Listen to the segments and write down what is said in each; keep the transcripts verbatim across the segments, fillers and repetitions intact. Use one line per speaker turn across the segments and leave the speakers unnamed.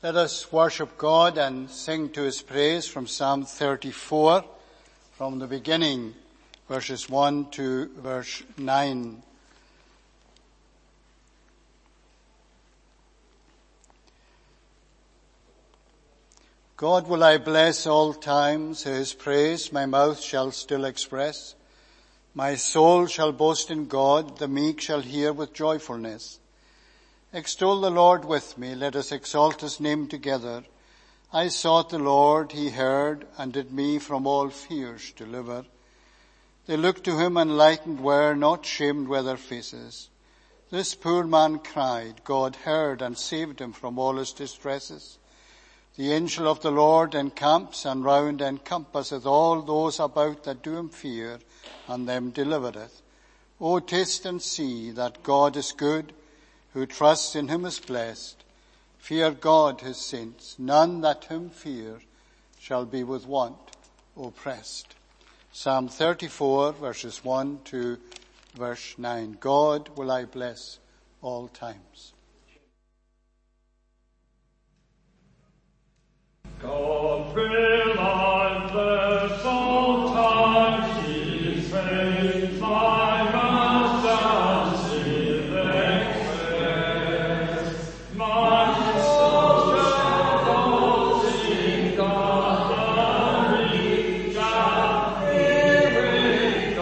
Let us worship God and sing to his praise from Psalm thirty-four, from the beginning, verses one to verse nine. God will I bless all times, his praise my mouth shall still express. My soul shall boast in God, the meek shall hear with joyfulness. Extol the Lord with me, let us exalt his name together. I sought the Lord, he heard, and did me from all fears deliver. They looked to him enlightened were, not shamed were their faces. This poor man cried, God heard and saved him from all his distresses. The angel of the Lord encamps and round encompasseth all those about that do him fear, and them delivereth. O taste and see that God is good, who trusts in him is blessed. Fear God his saints, none that him fear shall be with want oppressed. Psalm thirty-four, verses one to verse nine. God will I bless all times.
God will I bless all times, his praise my mouth shall still express. My soul shall boast in God, the meek shall hear with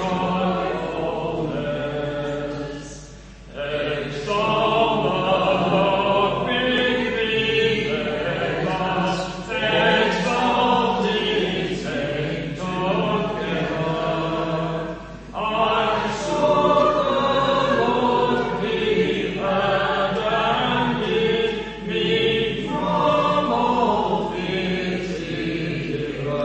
joyfulness. Exalt the Lord with me, let us exalt his name together. I sought the Lord, he heard and did me from all fears deliver.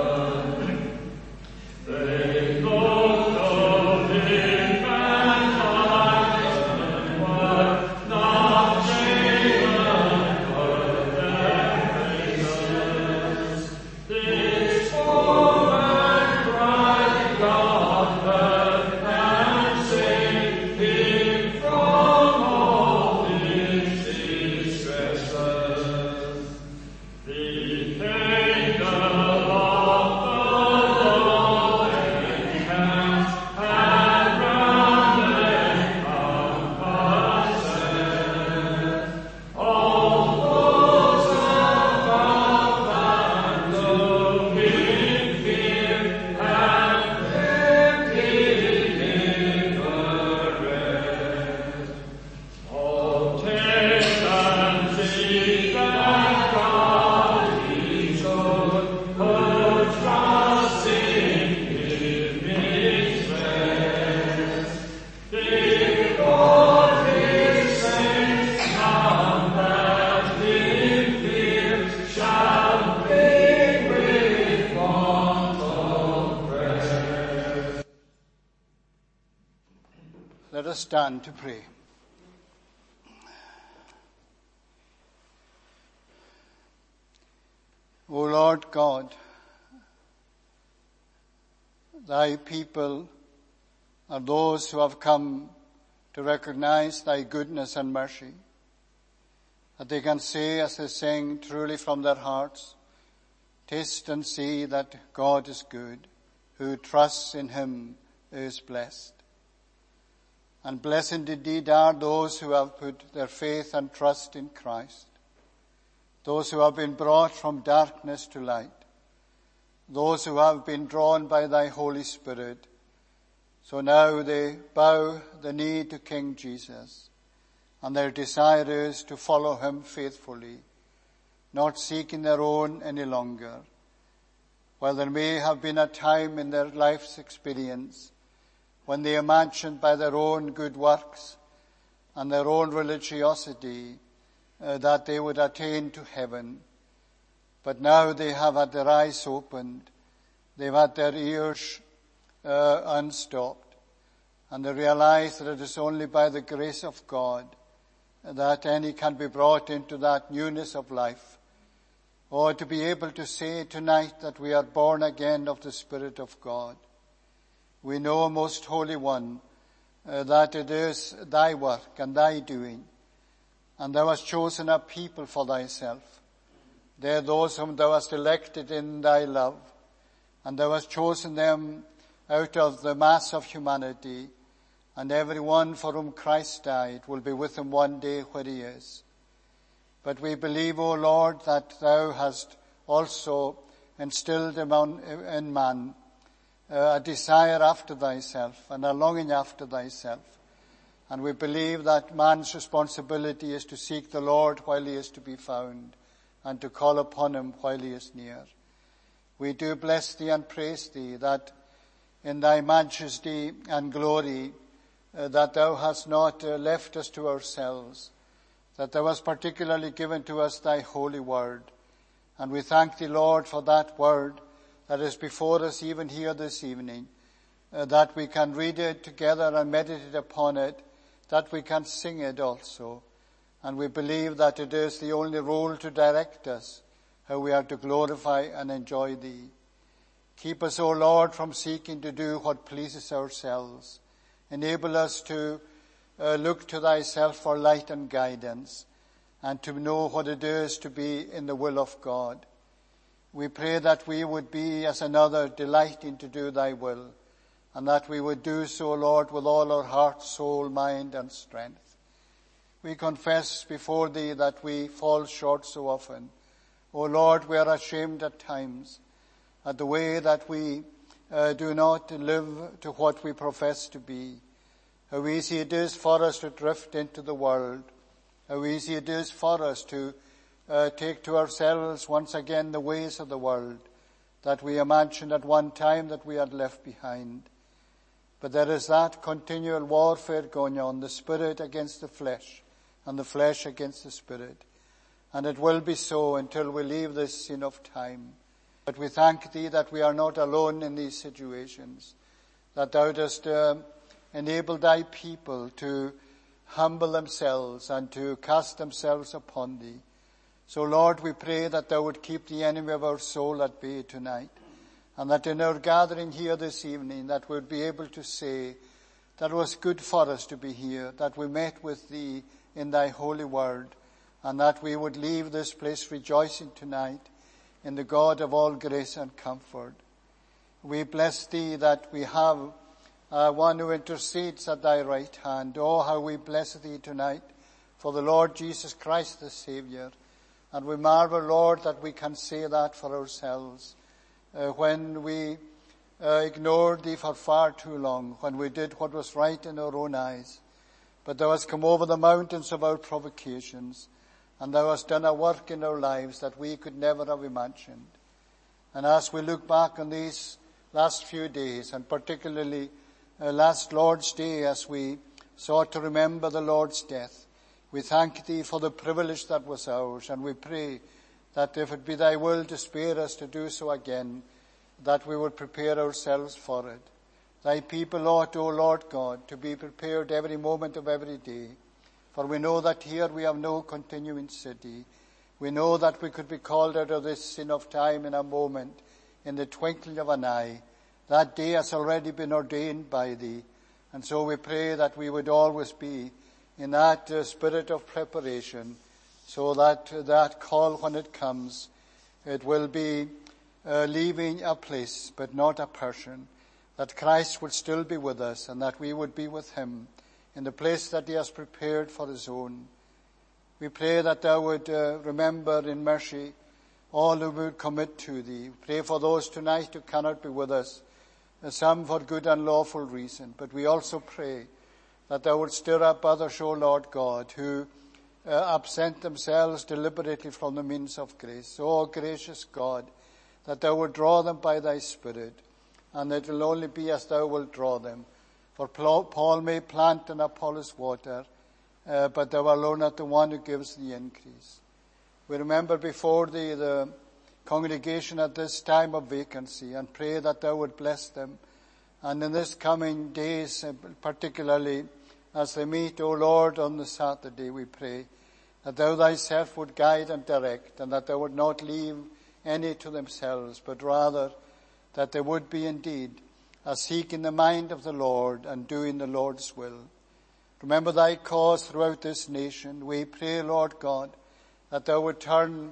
They looked of him and lightened were not shaven with their faces. This poor man cried, God heard and saved him from all his distresses. The angel of the Lord encamps and round encompasseth all those about that look in fear, and them delivereth. Oh, taste and see that God is good, who trusts in him is blessed. Before his saints none that him fear shall be with want oppressed.
Let us stand to pray. O Lord God, thy people are those who have come to recognize thy goodness and mercy, that they can say as they sing truly from their hearts, taste and see that God is good, who trusts in him is blessed. And blessed indeed are those who have put their faith and trust in Christ, those who have been brought from darkness to light, those who have been drawn by thy Holy Spirit. So now they bow the knee to King Jesus, and their desire is to follow him faithfully, not seeking their own any longer. While there may have been a time in their life's experience when they imagined by their own good works and their own religiosity uh, that they would attain to heaven. But now they have had their eyes opened, they've had their ears uh, unstopped, and they realize that it is only by the grace of God that any can be brought into that newness of life, or to be able to say tonight that we are born again of the Spirit of God. We know, Most Holy One, uh, that it is thy work and thy doing, and thou hast chosen a people for thyself. They are those whom thou hast elected in thy love, and thou hast chosen them out of the mass of humanity, and every one for whom Christ died will be with him one day where he is. But we believe, O Lord, that thou hast also instilled in man a desire after thyself and a longing after thyself. And we believe that man's responsibility is to seek the Lord while he is to be found, and to call upon him while he is near. We do bless thee and praise thee that in thy majesty and glory uh, that thou hast not uh, left us to ourselves, that thou hast particularly given to us thy holy word. And we thank thee, Lord, for that word that is before us even here this evening, uh, that we can read it together and meditate upon it, that we can sing it also. And we believe that it is the only rule to direct us how we are to glorify and enjoy thee. Keep us, O Lord, from seeking to do what pleases ourselves. Enable us to uh, look to thyself for light and guidance, and to know what it is to be in the will of God. We pray that we would be as another delighting to do thy will, and that we would do so, Lord, with all our heart, soul, mind, and strength. We confess before thee that we fall short so often. O Lord, we are ashamed at times at the way that we uh, do not live to what we profess to be. How easy it is for us to drift into the world. How easy it is for us to uh, take to ourselves once again the ways of the world that we imagined at one time that we had left behind. But there is that continual warfare going on, the spirit against the flesh, and the flesh against the spirit. And it will be so until we leave this scene of time. But we thank thee that we are not alone in these situations, that thou dost uh, enable thy people to humble themselves and to cast themselves upon thee. So, Lord, we pray that thou would keep the enemy of our soul at bay tonight, and that in our gathering here this evening that we would be able to say that it was good for us to be here, that we met with thee in thy holy word, and that we would leave this place rejoicing tonight in the God of all grace and comfort. We bless thee that we have uh, one who intercedes at thy right hand. Oh, how we bless thee tonight for the Lord Jesus Christ the Saviour. And we marvel, Lord, that we can say that for ourselves uh, when we uh, ignored thee for far too long, when we did what was right in our own eyes. But thou hast come over the mountains of our provocations, and thou hast done a work in our lives that we could never have imagined. And as we look back on these last few days, and particularly uh, last Lord's Day, as we sought to remember the Lord's death, we thank thee for the privilege that was ours, and we pray that if it be thy will to spare us to do so again, that we would prepare ourselves for it. Thy people ought, O Lord God, to be prepared every moment of every day. For we know that here we have no continuing city. We know that we could be called out of this sin of time in a moment, in the twinkling of an eye. That day has already been ordained by thee. And so we pray that we would always be in that uh, spirit of preparation, so that uh, that call, when it comes, it will be uh, leaving a place, but not a person. That Christ would still be with us, and that we would be with him in the place that he has prepared for his own. We pray that thou would uh, remember in mercy all who would commit to thee. Pray for those tonight who cannot be with us, uh, some for good and lawful reason. But we also pray that thou would stir up others, O Lord God, who uh, absent themselves deliberately from the means of grace. O gracious God, that thou would draw them by thy Spirit, and it will only be as thou wilt draw them. For Paul may plant and Apollos water, uh, but thou alone art the one who gives the increase. We remember before thee the congregation at this time of vacancy, and pray that thou would bless them. And in this coming days, particularly as they meet, O Lord, on the Saturday, we pray that thou thyself would guide and direct, and that thou would not leave any to themselves, but rather that they would be indeed a seeking the mind of the Lord and doing the Lord's will. Remember thy cause throughout this nation. We pray, Lord God, that thou would turn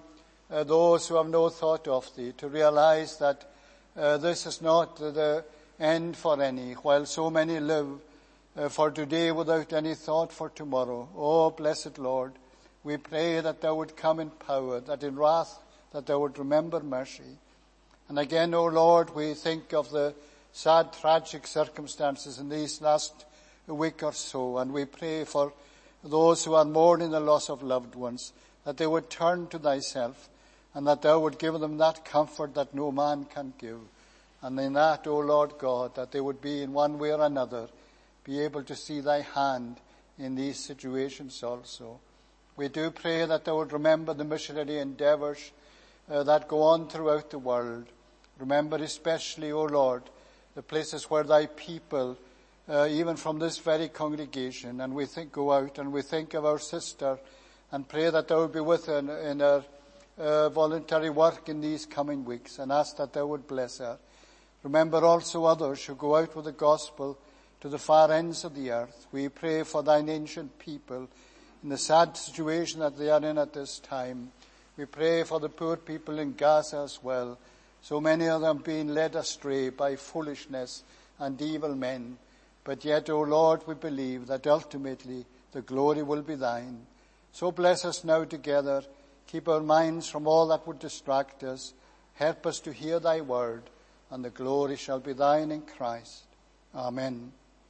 uh, those who have no thought of thee, to realize that uh, this is not the end for any, while so many live uh, for today without any thought for tomorrow. Oh, blessed Lord, we pray that thou would come in power, that in wrath that thou would remember mercy. And again, O Lord, we think of the sad, tragic circumstances in these last week or so, and we pray for those who are mourning the loss of loved ones, that they would turn to thyself, and that thou would give them that comfort that no man can give. And in that, O Lord God, that they would be in one way or another, be able to see thy hand in these situations also. We do pray that thou would remember the missionary endeavours uh, that go on throughout the world. Remember especially, O Lord, the places where thy people, uh, even from this very congregation, and we think go out and we think of our sister and pray that thou would be with her in, in her uh, voluntary work in these coming weeks, and ask that thou would bless her. Remember also others who go out with the gospel to the far ends of the earth. We pray for thine ancient people in the sad situation that they are in at this time. We pray for the poor people in Gaza as well. So many of them being led astray by foolishness and evil men. But yet, O Lord, we believe that ultimately the glory will be thine. So bless us now together. Keep our minds from all that would distract us. Help us to hear thy word, and the glory shall be thine in Christ. Amen.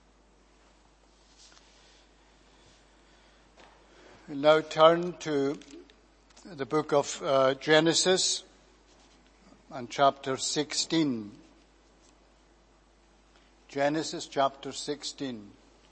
We'll now turn to the book of uh, Genesis and chapter sixteen. Genesis chapter sixteen.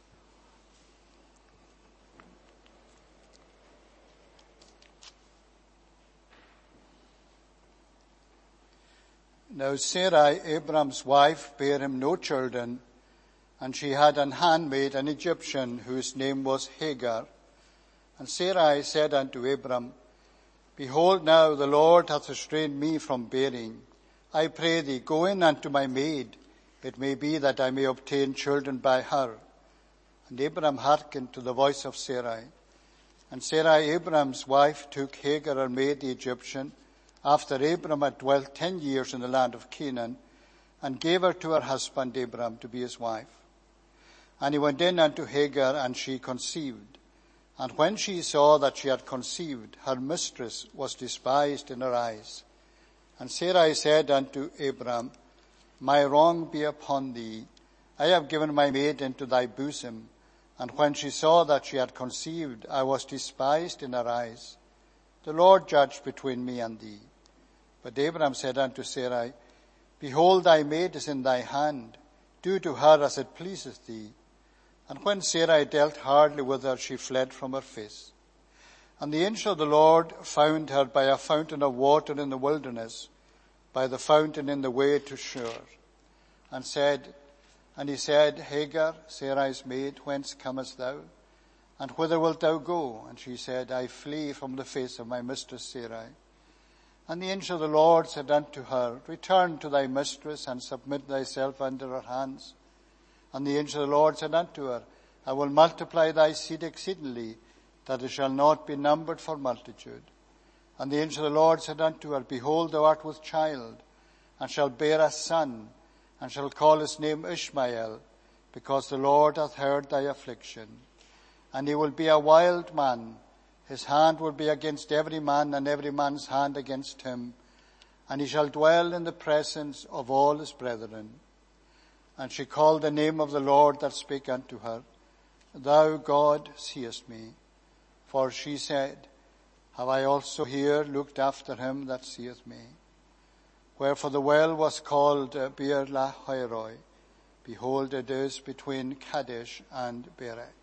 Now Sarai, Abram's wife, bare him no children, and she had an handmaid, an Egyptian, whose name was Hagar. And Sarai said unto Abram, Behold, now the Lord hath restrained me from bearing. I pray thee, go in unto my maid. It may be that I may obtain children by her. And Abram hearkened to the voice of Sarai. And Sarai, Abram's wife, took Hagar her maid, the Egyptian, after Abram had dwelt ten years in the land of Canaan, and gave her to her husband Abram to be his wife. And he went in unto Hagar, and she conceived. And when she saw that she had conceived, her mistress was despised in her eyes. And Sarai said unto Abram, My wrong be upon thee. I have given my maid into thy bosom. And when she saw that she had conceived, I was despised in her eyes. The Lord judge between me and thee. But Abram said unto Sarai, Behold, thy maid is in thy hand. Do to her as it pleaseth thee. And when Sarai dealt hardly with her, she fled from her face. And the angel of the Lord found her by a fountain of water in the wilderness, by the fountain in the way to Shur. And said, and he said, Hagar, Sarai's maid, whence comest thou? And whither wilt thou go? And she said, I flee from the face of my mistress Sarai. And the angel of the Lord said unto her, Return to thy mistress, and submit thyself under her hands. And the angel of the Lord said unto her, I will multiply thy seed exceedingly, that it shall not be numbered for multitude. And the angel of the Lord said unto her, Behold, thou art with child, and shalt bear a son, and shall call his name Ishmael, because the Lord hath heard thy affliction. And he will be a wild man. His hand will be against every man, and every man's hand against him. And he shall dwell in the presence of all his brethren. And she called the name of the Lord that spake unto her, Thou, God, seest me. For she said, Have I also here looked after him that seeth me? Wherefore the well was called uh, Beer Lahairoi. Behold, it is between Kadesh and Bered.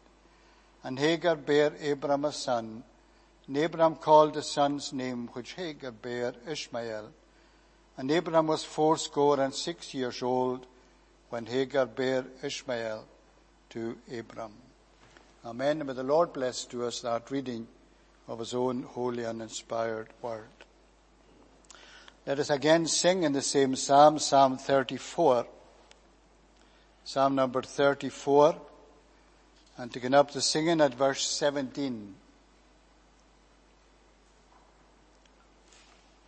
And Hagar bare Abram a son. And Abram called the son's name which Hagar bare Ishmael. And Abram was fourscore and six years old when Hagar bare Ishmael to Abram. Amen. And may the Lord bless to us that reading of his own holy and inspired word. Let us again sing in the same psalm, Psalm thirty-four. Psalm number thirty-four. And taking up the singing at verse seventeen.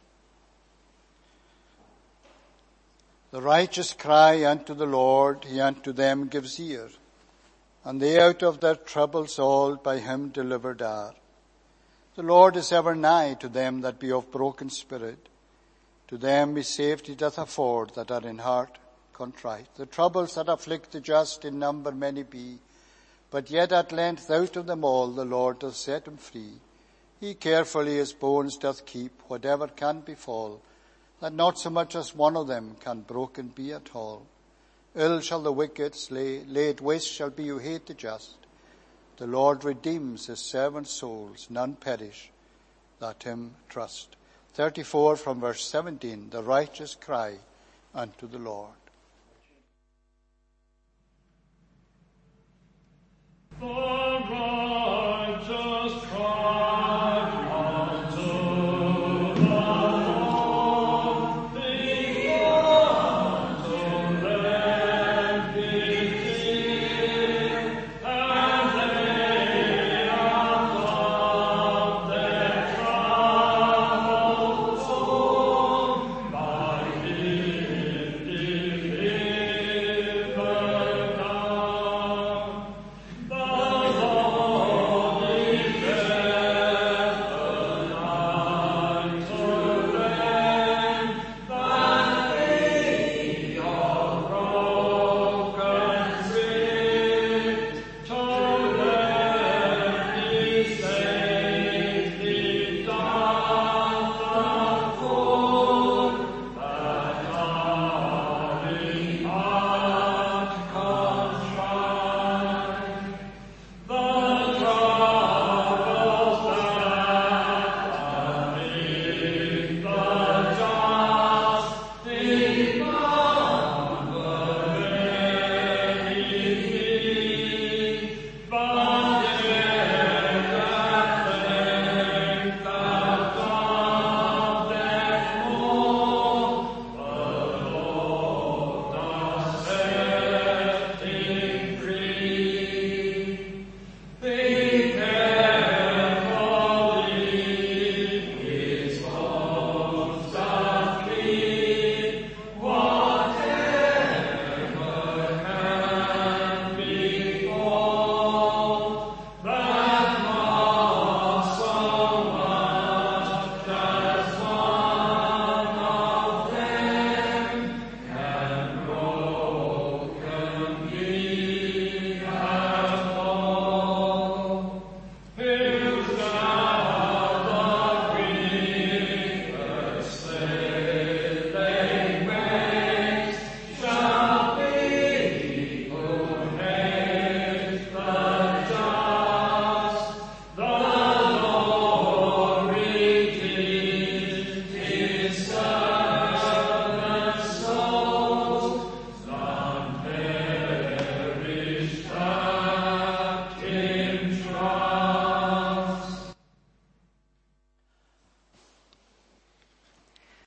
The righteous cry unto the Lord, he unto them gives ear. And they out of their troubles all by him delivered are. The Lord is ever nigh to them that be of broken spirit. To them his safety doth afford that are in heart contrite. The troubles that afflict the just in number many be, but yet at length out of them all the Lord doth set him free. He carefully his bones doth keep, whatever can befall, that not so much as one of them can broken be at all. Ill shall the wicked slay, laid waste shall be who hate the just. The Lord redeems his servants' souls, none perish that him trust. thirty-four from verse seventeen, the righteous cry unto the Lord.
The